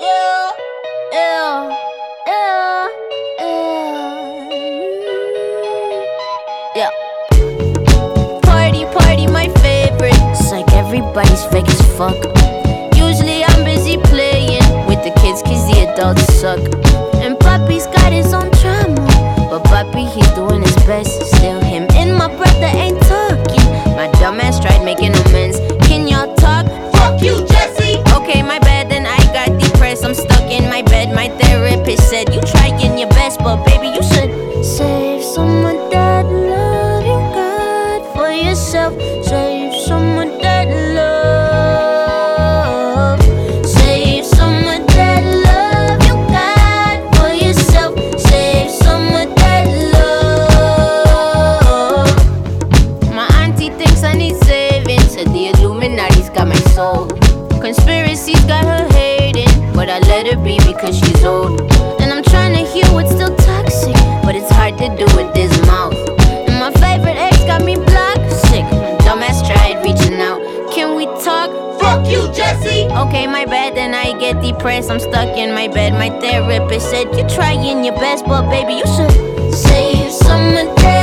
Yeah, yeah, yeah, yeah. Party, party, my favorite. It's like everybody's fake as fuck. Usually I'm busy playing with the kids cause the adults suck. And Papi's got his own drama, but Papi, he's doing his best. Still him and my brother ain't talking. My dumbass tried making amends. Can y'all talk? Fuck you, Jesse. Okay, my bad, then I got depressed. I'm stuck in my bed. My therapist said you trying your best, but baby, you should save someone that love you, God, for yourself. Save someone that love. Save someone that love you, God, for yourself. Save someone that love. My auntie thinks I need saving. Said the Illuminati's got my soul. Conspiracies got her hating, but I let her be because she's old. And I'm trying to heal what's still toxic, but it's hard to do with this mouth. And my favorite ex got me blocked sick. My dumbass tried reaching out. Can we talk? Fuck you, Jesse. Okay, my bad, then I get depressed. I'm stuck in my bed. My therapist said you trying your best, but baby, you should save someone that